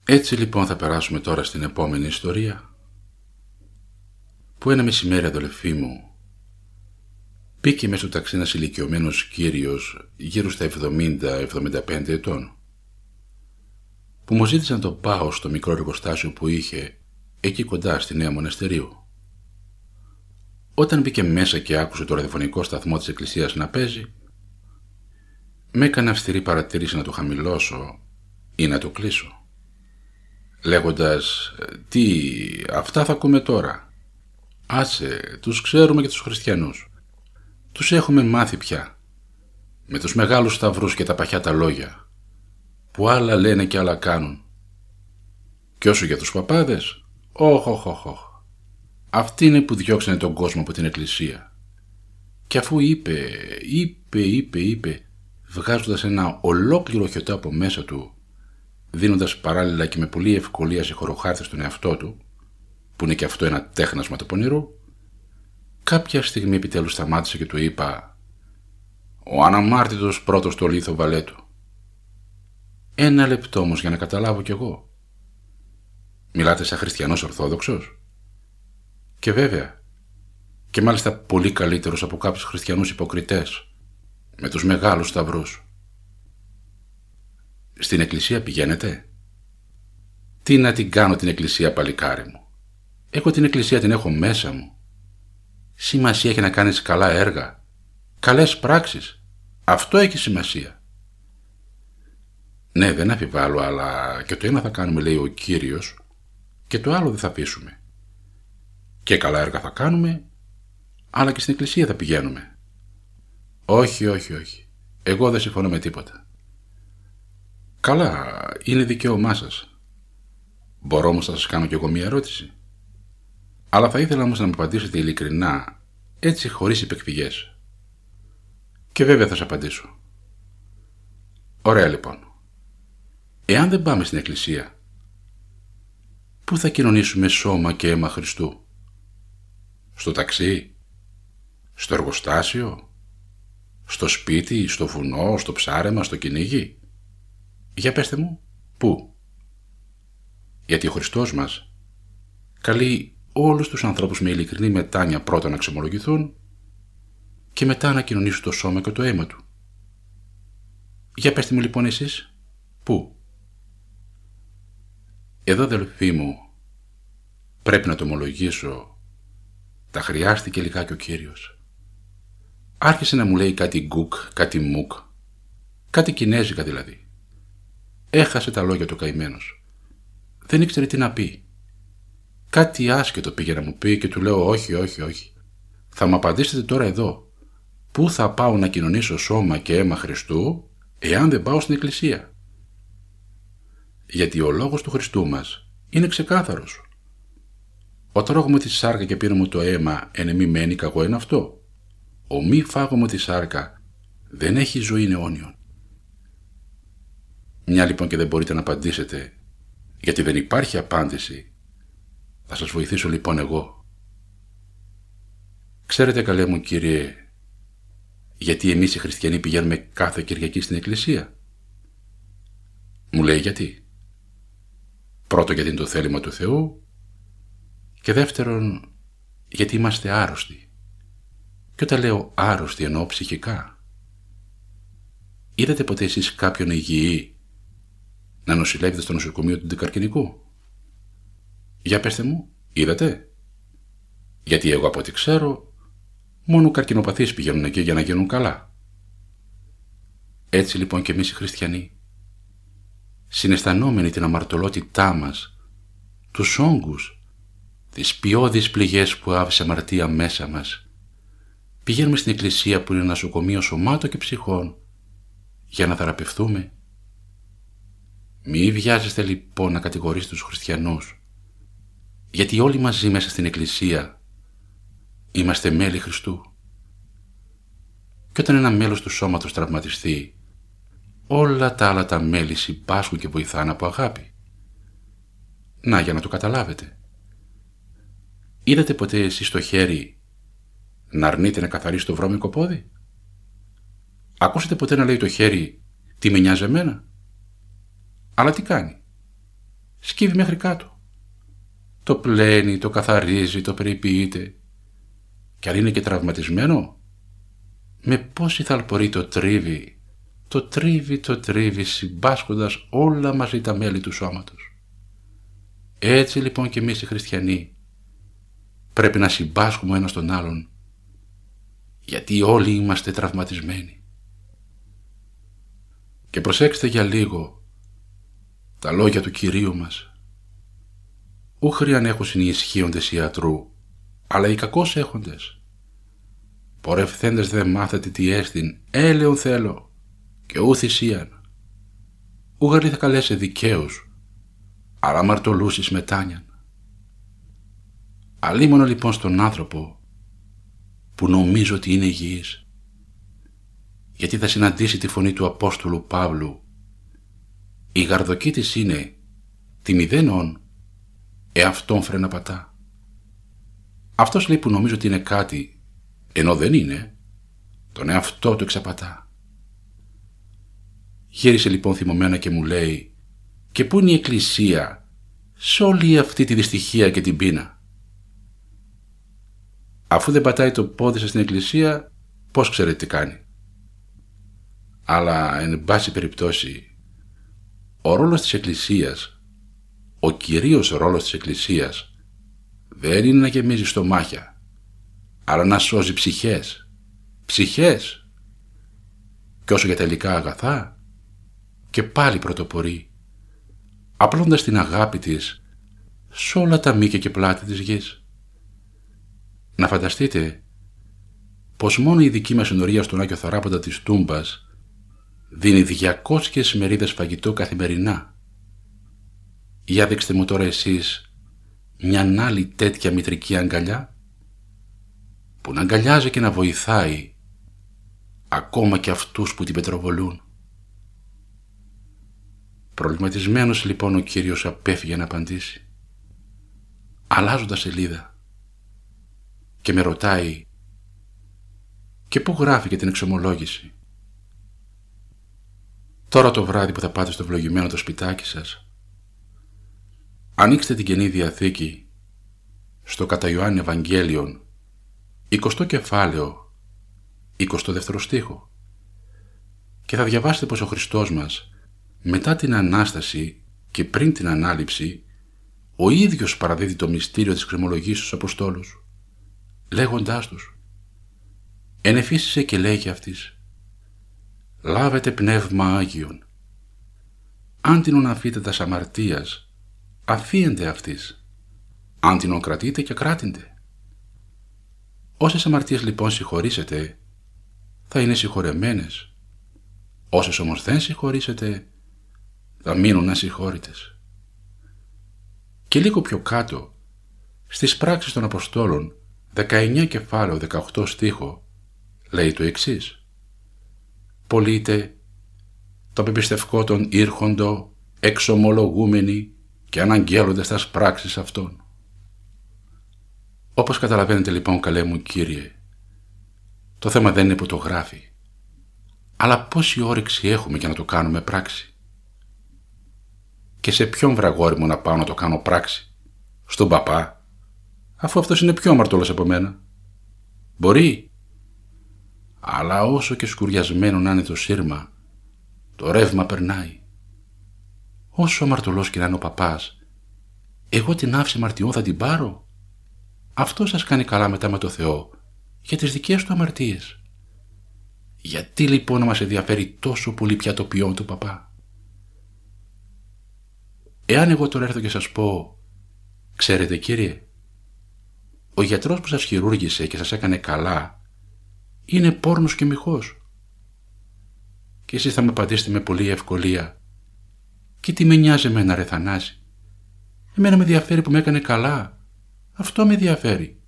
Έτσι λοιπόν θα περάσουμε τώρα στην επόμενη ιστορία, που ένα μεσημέρι, αδελφοί μου, μπήκε μέσα στο ταξί ένας ηλικιωμένος κύριος γύρω στα 70-75 ετών, που μου ζήτησε να το πάω στο μικρό εργοστάσιο που είχε εκεί κοντά στη Νέα Μοναστερίου. Όταν μπήκε μέσα και άκουσε το ραδιοφωνικό σταθμό της εκκλησίας να παίζει, με έκανε αυστηρή παρατήρηση να το χαμηλώσω ή να το κλείσω, λέγοντας «Τι, αυτά θα ακούμε τώρα. Άσε, τους ξέρουμε και τους χριστιανούς. Τους έχουμε μάθει πια, με τους μεγάλους σταυρούς και τα παχιά τα λόγια, που άλλα λένε και άλλα κάνουν. Και όσο για τους παπάδες, όχ. Αυτοί είναι που διώξανε τον κόσμο από την εκκλησία». Και αφού είπε, βγάζοντας ένα ολόκληρο χιωτά από μέσα του, δίνοντας παράλληλα και με πολλή ευκολία σε χωροχάρτη στον εαυτό του, που είναι και αυτό ένα τέχνασμα του πονηρού, κάποια στιγμή επιτέλους σταμάτησε και του είπα «Ο αναμάρτητος πρώτος στο λίθο βαλέτου». Ένα λεπτό όμως για να καταλάβω κι εγώ. Μιλάτε σαν χριστιανός Ορθόδοξος? Και βέβαια, και μάλιστα πολύ καλύτερος από κάποιους χριστιανούς υποκριτές, με τους μεγάλους σταυρούς. Στην εκκλησία πηγαίνετε? Τι να την κάνω την εκκλησία, παλικάρι μου? Εγώ την εκκλησία την έχω μέσα μου. Σημασία έχει να κάνεις καλά έργα, καλές πράξεις. Αυτό έχει σημασία. Ναι, δεν αμφιβάλλω, αλλά και το ένα θα κάνουμε, λέει ο Κύριος, και το άλλο δεν θα αφήσουμε. Και καλά έργα θα κάνουμε, αλλά και στην εκκλησία θα πηγαίνουμε. Όχι. Εγώ δεν συμφωνώ με τίποτα. Καλά, είναι δικαίωμά σας. Μπορώ όμως να σας κάνω κι εγώ μία ερώτηση? Αλλά θα ήθελα όμως να μου απαντήσετε ειλικρινά, έτσι χωρίς υπεκφυγές. Και βέβαια θα σας απαντήσω. Ωραία λοιπόν. Εάν δεν πάμε στην εκκλησία, πού θα κοινωνήσουμε σώμα και αίμα Χριστού? Στο ταξί? Στο εργοστάσιο? Στο σπίτι? Στο βουνό? Στο ψάρεμα? Στο κυνήγι? Για πέστε μου, πού? Γιατί ο Χριστός μας καλεί όλους τους ανθρώπους με ειλικρινή μετάνοια πρώτα να ξεμολογηθούν και μετά να κοινωνήσουν το σώμα και το αίμα του. Για πέστε μου λοιπόν εσείς, πού? Εδώ, αδελφοί μου, πρέπει να το ομολογήσω, τα χρειάστηκε λιγάκι ο Κύριος. Άρχισε να μου λέει κάτι γκουκ, κάτι μουκ, κάτι κινέζικα δηλαδή. Έχασε τα λόγια του καημένος. Δεν ήξερε τι να πει. Κάτι άσχετο πήγε να μου πει και του λέω όχι. Θα μου απαντήσετε τώρα εδώ. Πού θα πάω να κοινωνήσω σώμα και αίμα Χριστού εάν δεν πάω στην εκκλησία? Γιατί ο λόγος του Χριστού μας είναι ξεκάθαρος. Όταν τρώγουμε τη σάρκα και πίνουμε το αίμα εν μη μένει κακό είναι αυτό. Ο μη φάγομαι τη σάρκα δεν έχει ζωή αιώνιον. Μια λοιπόν και δεν μπορείτε να απαντήσετε, γιατί δεν υπάρχει απάντηση, θα σας βοηθήσω λοιπόν εγώ. Ξέρετε, καλέ μου Κύριε, γιατί εμείς οι χριστιανοί πηγαίνουμε κάθε Κυριακή στην εκκλησία? Μου λέει γιατί. Πρώτο, γιατί είναι το θέλημα του Θεού, και δεύτερον, γιατί είμαστε άρρωστοι. Και όταν λέω άρρωστοι εννοώ ψυχικά. Είδατε ποτέ εσείς κάποιον υγιή να νοσηλεύεται στο νοσοκομείο του Ντεκαρκηνικού? Για πέστε μου, είδατε? Γιατί εγώ από ό,τι ξέρω, μόνο καρκινοπαθείς πηγαίνουν εκεί για να γίνουν καλά. Έτσι λοιπόν και εμείς οι χριστιανοί, συναισθανόμενοι την αμαρτωλότητά μας, τους όγκους, τις ποιώδεις πληγές που άφησε αμαρτία μέσα μας, πηγαίνουμε στην εκκλησία που είναι ένα νοσοκομείο σωμάτων και ψυχών για να θεραπευτούμε. Μη βιάζεστε λοιπόν να κατηγορήσετε τους χριστιανούς, γιατί όλοι μαζί μέσα στην εκκλησία είμαστε μέλη Χριστού. Και όταν ένα μέλος του σώματος τραυματιστεί, όλα τα άλλα τα μέλη συμπάσχουν και βοηθάνε από αγάπη. Να, για να το καταλάβετε. Είδατε ποτέ εσείς το χέρι να αρνείται να καθαρίσει το βρώμικο πόδι? Ακούσατε ποτέ να λέει το χέρι «Τι με νοιάζει εμένα?» Αλλά τι κάνει? σκύβει μέχρι κάτω. Το πλένει, το καθαρίζει, το περιποιείται. Κι αν είναι και τραυματισμένο, με πόση θαλπορή το τρίβει, συμπάσχοντας όλα μαζί τα μέλη του σώματος. Έτσι λοιπόν και εμείς οι χριστιανοί πρέπει να συμπάσχουμε ένας τον άλλον, γιατί όλοι είμαστε τραυματισμένοι. Και προσέξτε για λίγο τα λόγια του Κυρίου μας. Ούχριαν έχουσιν οι ισχύοντες ιατρού, αλλά οι κακώς έχοντες. Πορευθέντες δε μάθετε τι έστιν, έλεον θέλω, και ου θυσίαν. Ούγαρη θα καλέσει δικαίους, αλλά μαρτωλούσεις μετάνιαν. Αλίμονο λοιπόν στον άνθρωπο που νομίζω ότι είναι υγιής, γιατί θα συναντήσει τη φωνή του Απόστολου Παύλου. Η γαρδοκή της είναι τη μηδένον, εαυτόν φρένα πατά. Αυτός λέει που νομίζω ότι είναι κάτι, ενώ δεν είναι, τον εαυτό του εξαπατά. Γύρισε λοιπόν θυμωμένα και μου λέει, και πού είναι η Εκκλησία σε όλη αυτή τη δυστυχία και την πείνα? Αφού δεν πατάει το πόδι σας στην Εκκλησία, πώς ξέρετε τι κάνει? Αλλά εν πάση περιπτώσει, ο ρόλος της Εκκλησίας, ο κυρίως ρόλος της Εκκλησίας, δεν είναι να γεμίζει στομάχια, αλλά να σώζει ψυχές. Και όσο για τα υλικά αγαθά, και πάλι πρωτοπορεί, απλώντας την αγάπη της σ' όλα τα μήκη και πλάτη της γης. Να φανταστείτε πως μόνο η δική μας ενορία στον Άγιο Θαράποντα της Τούμπας δίνει 200 μερίδες φαγητό καθημερινά. Για δείξτε μου τώρα εσείς μια άλλη τέτοια μητρική αγκαλιά, που να αγκαλιάζει και να βοηθάει ακόμα και αυτούς που την πετροβολούν. Προβληματισμένος λοιπόν ο Κύριος απέφυγε να απαντήσει, αλλάζοντας σελίδα, και με ρωτάει, και πού γράφει και την εξομολόγηση? Τώρα το βράδυ που θα πάτε στο ευλογημένο το σπιτάκι σας, ανοίξτε την Καινή Διαθήκη στο κατά Ιωάννη Ευαγγέλιον, 20 κεφάλαιο, 22 στίχο, και θα διαβάσετε πως ο Χριστός μας μετά την Ανάσταση και πριν την Ανάληψη ο ίδιος παραδίδει το μυστήριο της εξομολογήσεως στους Αποστόλους, λέγοντάς τους, ενεφύσισε και λέγει αυτής, λάβετε πνεύμα Άγιον. Αν την αφείτε τας αμαρτίας, αφίεντε αυτής. Αν την κρατείτε και κράτηντε. Όσες αμαρτίες λοιπόν συγχωρήσετε, θα είναι συγχωρεμένες. Όσες όμως δεν συγχωρήσετε, θα μείνουν ασυγχώρητες. Και λίγο πιο κάτω, στις πράξεις των Αποστόλων, 19 κεφάλαιο 18 στίχο, λέει το εξής, «Πολύτε το πεπιστευκό των ήρχοντο εξομολογούμενοι και αναγγέλλοντας τας πράξεις αυτών». Όπως καταλαβαίνετε λοιπόν, καλέ μου Κύριε, το θέμα δεν είναι που το γράφει, αλλά πόση όρεξη έχουμε για να το κάνουμε πράξη. Και σε ποιον βραγόρι μου να πάω να το κάνω πράξη? Στον παπά, αφού αυτός είναι πιο αμαρτωλός από μένα? Μπορεί. Αλλά όσο και σκουριασμένο να είναι το σύρμα, το ρεύμα περνάει. Όσο αμαρτωλός και να είναι ο παπάς, εγώ την άφηση αμαρτιών θα την πάρω? Αυτό σας κάνει καλά μετά με το Θεό για τις δικές του αμαρτίες. Γιατί λοιπόν να μας ενδιαφέρει τόσο πολύ πια το ποιόν του παπά? Εάν εγώ τώρα έρθω και σας πω, ξέρετε Κύριε, ο γιατρός που σας χειρούργησε και σας έκανε καλά είναι πόρνος και μοιχός, και εσείς θα με απαντήσετε με πολλή ευκολία, και τι με νοιάζει εμένα ρε Θανάση? Εμένα με ενδιαφέρει που με έκανε καλά, αυτό με ενδιαφέρει.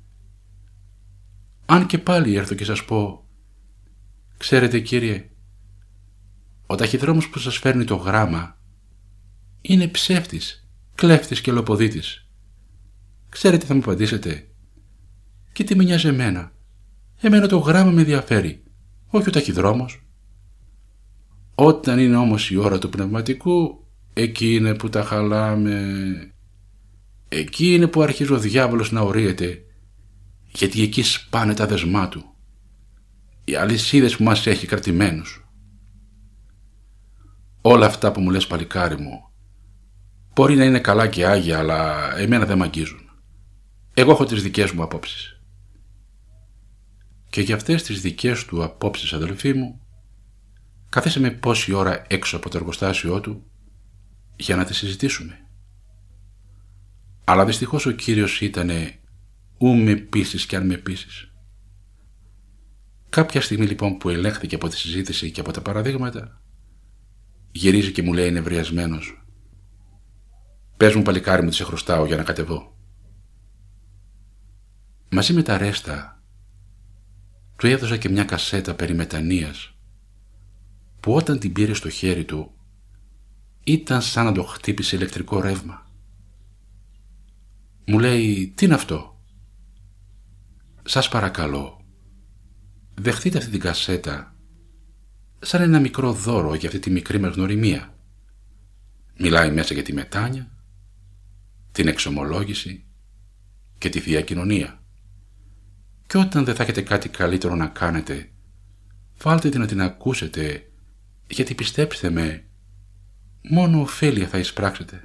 Αν και πάλι έρθω και σας πω, ξέρετε Κύριε, ο ταχυδρόμος που σας φέρνει το γράμμα είναι ψεύτης, κλέφτης και λοποδίτης, ξέρετε θα μου απαντήσετε, και τι με νοιάζει εμένα? Εμένα το γράμμα με ενδιαφέρει, όχι ο ταχυδρόμος. Όταν είναι όμως η ώρα του πνευματικού, Εκεί είναι που τα χαλάμε. Εκεί είναι που αρχίζει ο διάβολος να ορίεται, γιατί εκεί σπάνε τα δεσμά του, οι αλυσίδες που μας έχει κρατημένους. Όλα αυτά που μου λες, παλικάρι μου, μπορεί να είναι καλά και άγια, αλλά εμένα δεν μ' αγγίζουν. Εγώ έχω τις δικές μου απόψεις. Και για αυτές τις δικές του απόψεις, αδελφοί μου, καθίσαμε πόση ώρα έξω από το εργοστάσιό του για να τις συζητήσουμε. Αλλά δυστυχώς ο Κύριος ήτανε ου με πείσεις κι αν με πείσεις. Κάποια στιγμή λοιπόν που ελέγχθηκε από τη συζήτηση και από τα παραδείγματα, γυρίζει και μου λέει νευριασμένος: «Πες μου, παλικάρι μου, τι σε χρωστάω για να κατεβώ». Μαζί με τα ρέστα του έδωσα και μια κασέτα περί μετανοίας, που όταν την πήρε στο χέρι του ήταν σαν να το χτύπησε ηλεκτρικό ρεύμα. Μου λέει: «Τι είναι αυτό?» «Σας παρακαλώ, δεχτείτε αυτή την κασέτα σαν ένα μικρό δώρο για αυτή τη μικρή μας γνωριμία. Μιλάει μέσα για τη μετάνοια, την εξομολόγηση και τη Θεία Κοινωνία. Και όταν δεν θα έχετε κάτι καλύτερο να κάνετε, βάλτε την να την ακούσετε, γιατί πιστέψτε με, μόνο ωφέλεια θα εισπράξετε».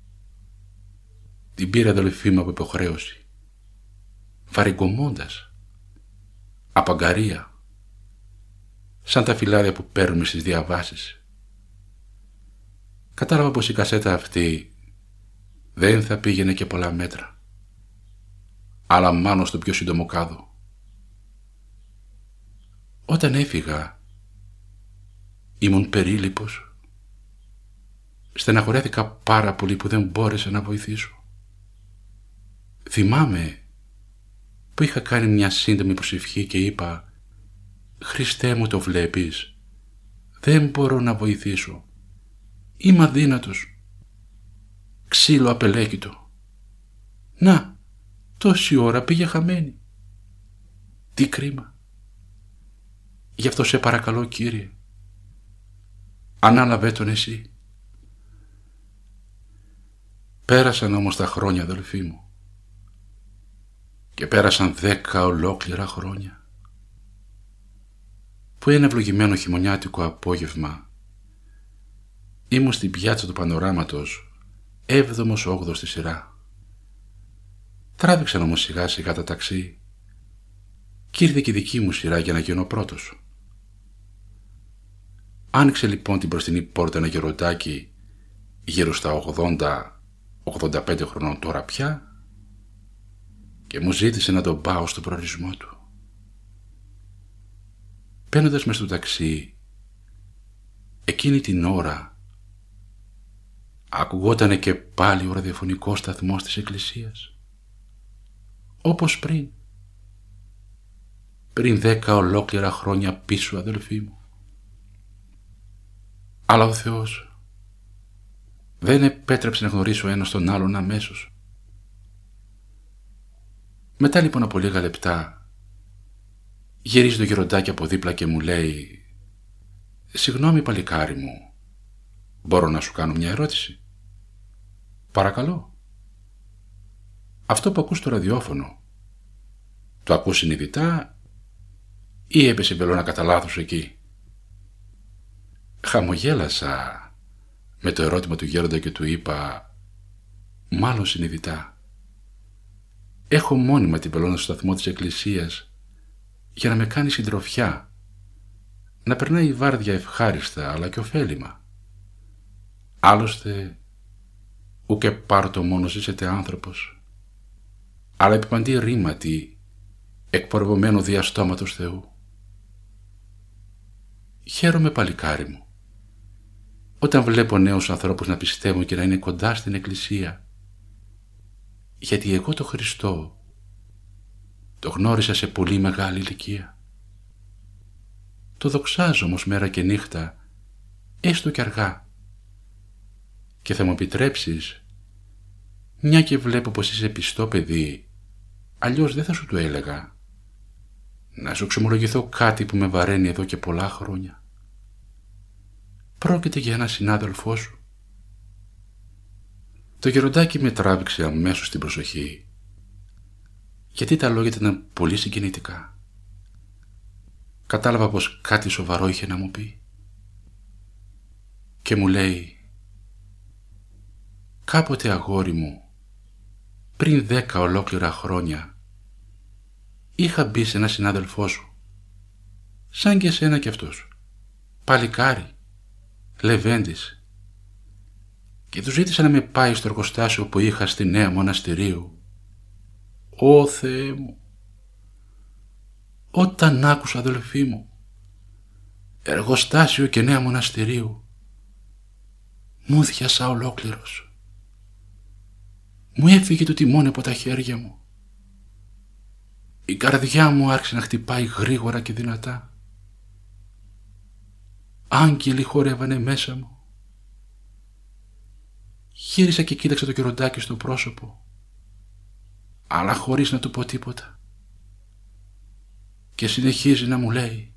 Την πήρε, αδελφή μου, από υποχρέωση, βαρυγκωμώντας, από αγκαρία, σαν τα φυλάδια που παίρνουμε στις διαβάσεις. Κατάλαβα πως η κασέτα αυτή δεν θα πήγαινε και πολλά μέτρα, αλλά μάλλον στο πιο σύντομο κάδο. Όταν έφυγα, ήμουν περίληπος. Στεναχωρέθηκα πάρα πολύ που δεν μπόρεσα να βοηθήσω. Θυμάμαι που είχα κάνει μια σύντομη προσευχή και είπα: «Χριστέ μου, το βλέπεις, δεν μπορώ να βοηθήσω. Είμαι αδύνατος. Ξύλο απελέκητο. Να, τόση ώρα πήγε χαμένη. Τι κρίμα. Γι' αυτό σε παρακαλώ, Κύριε, ανάλαβε τον εσύ». Πέρασαν όμως τα χρόνια, αδελφοί μου, και πέρασαν 10 ολόκληρα χρόνια, που ένα ευλογημένο χειμωνιάτικο απόγευμα ήμουν στην πιάτσα του Πανοράματος, 7ος-8ος στη σειρά. Τράβηξαν όμως σιγά σιγά τα ταξί και ήρθε και η δική μου σειρά για να γίνω πρώτος. Άνοιξε λοιπόν την μπροστινή πόρτα ένα γεροντάκι γύρω στα 80-85 χρονών τώρα πια, και μου ζήτησε να τον πάω στον προορισμό του. Μπαίνοντας μες στο ταξί, εκείνη την ώρα ακουγότανε και πάλι ο ραδιοφωνικός σταθμός της εκκλησίας, όπως πριν 10 ολόκληρα χρόνια πίσω, αδελφοί μου. Αλλά ο Θεός δεν επέτρεψε να γνωρίσω ένας τον άλλον αμέσως. Μετά λοιπόν από λίγα λεπτά γυρίζει το γεροντάκι από δίπλα και μου λέει: «Συγγνώμη, παλικάρι μου, μπορώ να σου κάνω μια ερώτηση?» «Παρακαλώ». «Αυτό που ακούς στο ραδιόφωνο, το ακούς συνειδητά ή έπεσε βελόνα κατά λάθος εκεί?» Χαμογέλασα με το ερώτημα του γέροντα και του είπα: «Μάλλον συνειδητά. Έχω μόνιμα την βελόνα στο σταθμό της εκκλησίας για να με κάνει συντροφιά, να περνάει η βάρδια ευχάριστα αλλά και ωφέλιμα. Άλλωστε, ουκ πάρτο μόνο ζήσετε άνθρωπος, αλλά επιπαντή ρήματι εκπορευωμένο δια στόματος Θεού. Χαίρομαι, παλικάρι μου, όταν βλέπω νέους ανθρώπους να πιστεύουν και να είναι κοντά στην εκκλησία, γιατί εγώ το Χριστό το γνώρισα σε πολύ μεγάλη ηλικία. Το δοξάζω όμως μέρα και νύχτα, έστω και αργά. Και θα μου επιτρέψεις, μια και βλέπω πως είσαι πιστό παιδί, αλλιώς δεν θα σου το έλεγα, να σου εξομολογηθώ κάτι που με βαραίνει εδώ και πολλά χρόνια. Πρόκειται για ένα συνάδελφό σου, Το γεροντάκι με τράβηξε αμέσως την προσοχή, γιατί τα λόγια ήταν πολύ συγκινητικά. Κατάλαβα πως κάτι σοβαρό είχε να μου πει και μου λέει: «Κάποτε, αγόρι μου, πριν 10 ολόκληρα χρόνια, είχα μπει σε ένα συνάδελφό σου, σαν και εσένα κι αυτός, παλικάρι, λεβέντης, και του ζήτησα να με πάει στο εργοστάσιο που είχα στη Νέα Μοναστηρίου. Ω Θεέ μου, όταν άκουσα, αδελφοί μου, εργοστάσιο και Νέα Μοναστηρίου, μου διάσα ολόκληρος. Μου έφυγε το τιμόνι από τα χέρια μου. Η καρδιά μου άρχισε να χτυπάει γρήγορα και δυνατά. Άγγελοι χορεύανε μέσα μου. Γύρισα και κοίταξα το γεροντάκι στο πρόσωπο, αλλά χωρίς να του πω τίποτα. Και συνεχίζει να μου λέει: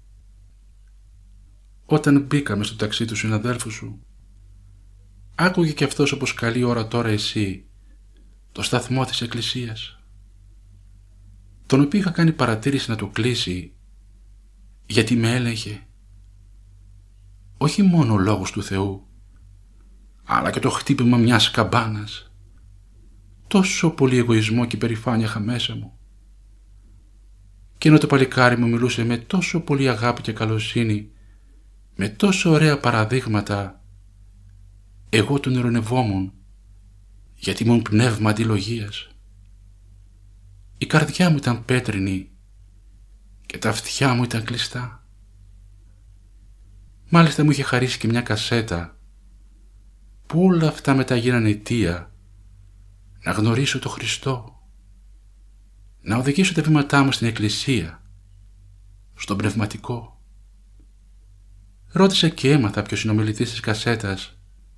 «Όταν μπήκαμε στο ταξί του συναδέλφου σου, άκουγε κι αυτός, όπως καλή ώρα τώρα εσύ, το σταθμό της εκκλησίας, τον οποίο είχα κάνει παρατήρηση να το κλείσει, γιατί με έλεγε όχι μόνο ο λόγος του Θεού, αλλά και το χτύπημα μιας καμπάνας. Τόσο πολύ εγωισμό και υπερηφάνεια είχα μέσα μου. Και ενώ το παλικάρι μου μιλούσε με τόσο πολύ αγάπη και καλοσύνη, με τόσο ωραία παραδείγματα, εγώ τον ειρωνευόμουν, γιατί ήμουν πνεύμα αντιλογίας. Η καρδιά μου ήταν πέτρινη και τα αυτιά μου ήταν κλειστά. Μάλιστα μου είχε χαρίσει και μια κασέτα, που όλα αυτά μετά γίνανε αιτία να γνωρίσω το Χριστό, να οδηγήσω τα βήματά μου στην εκκλησία, στον πνευματικό. Ρώτησα και έμαθα ποιος είναι ο μιλητής της κασέτας.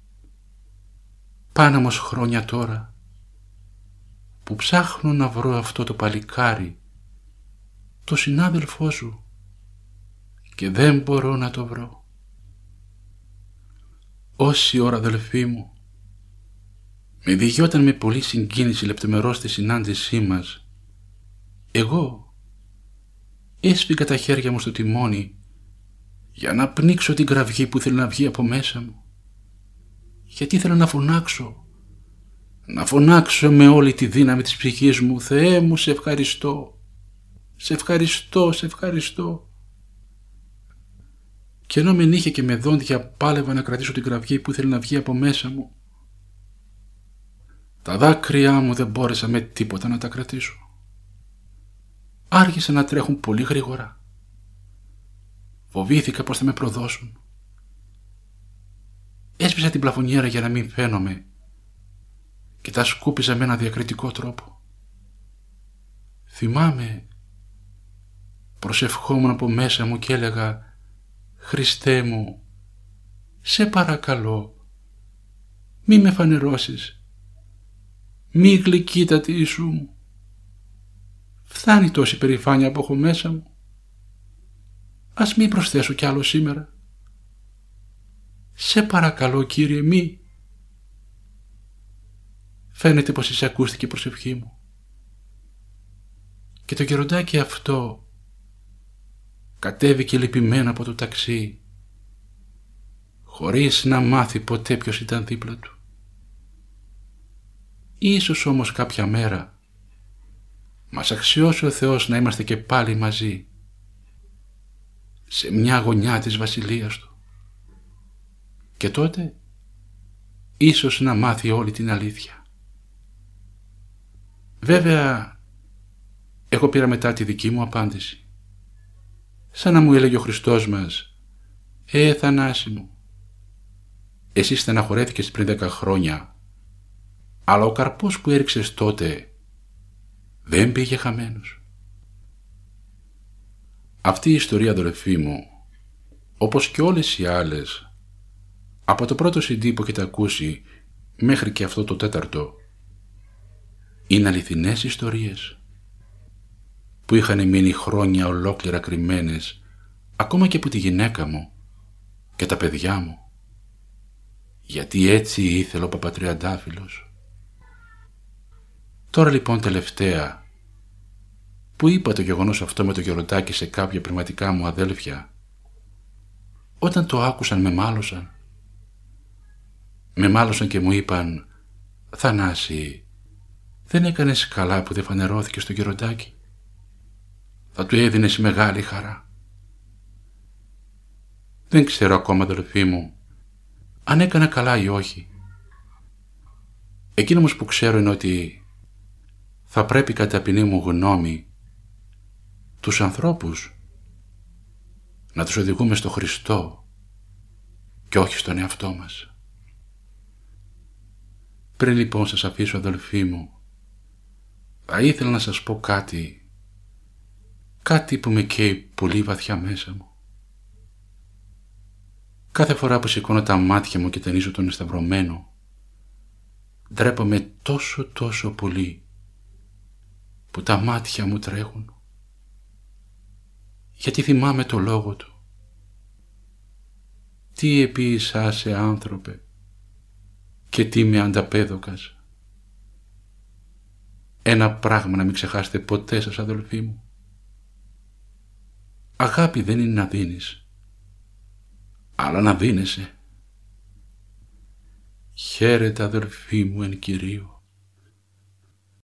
Πάνε όμως χρόνια τώρα που ψάχνω να βρω αυτό το παλικάρι, το συνάδελφό σου, και δεν μπορώ να το βρω. Όση ώρα, αδελφοί μου, με διηγιόταν με πολλή συγκίνηση λεπτομερώς τη συνάντησή μας, εγώ έσφυγα τα χέρια μου στο τιμόνι για να πνίξω την κραυγή που ήθελε να βγει από μέσα μου, γιατί ήθελα να φωνάξω με όλη τη δύναμη της ψυχής μου: «Θεέ μου, σε ευχαριστώ, σε ευχαριστώ, σε ευχαριστώ». Και ενώ με νύχια και με δόντια πάλευα να κρατήσω την κραυγή που ήθελε να βγει από μέσα μου, τα δάκρυά μου δεν μπόρεσα με τίποτα να τα κρατήσω. Άρχισαν να τρέχουν πολύ γρήγορα. Φοβήθηκα πως θα με προδώσουν. Έσπισα την πλαφονιέρα για να μην φαίνομαι και τα σκούπιζα με ένα διακριτικό τρόπο. Θυμάμαι, προσευχόμουν από μέσα μου και έλεγα: «Χριστέ μου, σε παρακαλώ, μη με φανερώσεις, μη γλυκύτατη Ιησού μου. Φτάνει τόση περηφάνεια που έχω μέσα μου. Ας μη προσθέσω κι άλλο σήμερα. Σε παρακαλώ, Κύριε, μη». Φαίνεται πως εισακούστηκε η προσευχή μου. Και το γεροντάκι αυτό κατέβηκε λυπημένο από το ταξί, χωρίς να μάθει ποτέ ποιος ήταν δίπλα του. Ίσως όμως κάποια μέρα μας αξιώσει ο Θεός να είμαστε και πάλι μαζί, σε μια γωνιά της βασιλείας Του. Και τότε ίσως να μάθει όλη την αλήθεια. Βέβαια, εγώ πήρα μετά τη δική μου απάντηση. Σαν να μου έλεγε ο Χριστός μας: «Θανάση μου, εσύ στεναχωρέθηκες πριν 10 χρόνια, αλλά ο καρπός που έριξες τότε δεν πήγε χαμένος». Αυτή η ιστορία, αδελφοί μου, όπως και όλες οι άλλες, από το πρώτο CD που έχετε ακούσει μέχρι και αυτό το 4ο, είναι αληθινές ιστορίες που είχαν μείνει χρόνια ολόκληρα κρυμμένες, ακόμα και από τη γυναίκα μου και τα παιδιά μου, γιατί έτσι ήθελε ο Παπατριαντάφυλλος. Τώρα λοιπόν τελευταία που είπα το γεγονός αυτό με το γεροντάκι σε κάποια πνευματικά μου αδέλφια, όταν το άκουσαν με μάλωσαν. Με μάλωσαν και μου είπαν «Θανάση, δεν έκανες καλά που δεν φανερώθηκε στο γεροντάκι. Θα του έδινες μεγάλη χαρά». Δεν ξέρω ακόμα, αδελφοί μου, αν έκανα καλά ή όχι. Εκείνο όμως που ξέρω είναι ότι θα πρέπει κατά ταπεινή μου γνώμη τους ανθρώπους να τους οδηγούμε στο Χριστό και όχι στον εαυτό μας. Πριν λοιπόν σας αφήσω, αδελφοί μου, θα ήθελα να σας πω κάτι που με καίει πολύ βαθιά μέσα μου. Κάθε φορά που σηκώνω τα μάτια μου και ταινίζω τον εσταυρωμένο, ντρέπομαι τόσο πολύ που τα μάτια μου τρέχουν, γιατί θυμάμαι το λόγο του. Τι επίησάσε, άνθρωπε, και τι με ανταπέδωκας. Ένα πράγμα να μην ξεχάσετε ποτέ σας, αδελφοί μου. Αγάπη δεν είναι να δίνεις, αλλά να δίνεσαι. Χαίρετε, αδελφοί μου εν Κυρίω.